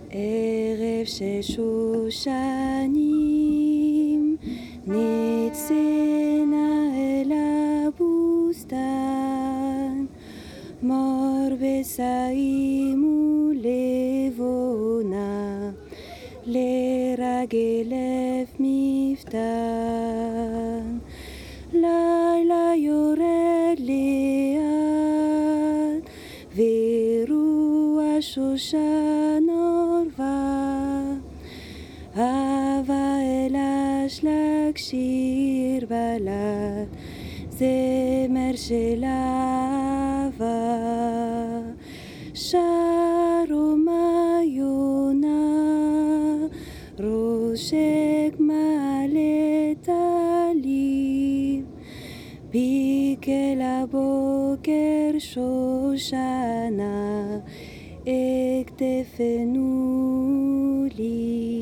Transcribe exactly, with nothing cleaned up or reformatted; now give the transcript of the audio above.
ערב של שושנים נצאנה אל הבוסתן, מור בשעים ולבונה לרגל אלף מפתן. לילה יורד לאט ורוח שושן עורבה, הבה אל אשלג שיר בלט, זמר של אהבה. שרו יונה ראשך מלא טלים, ביק אל הבוקר שושנה, אכתפנו לי.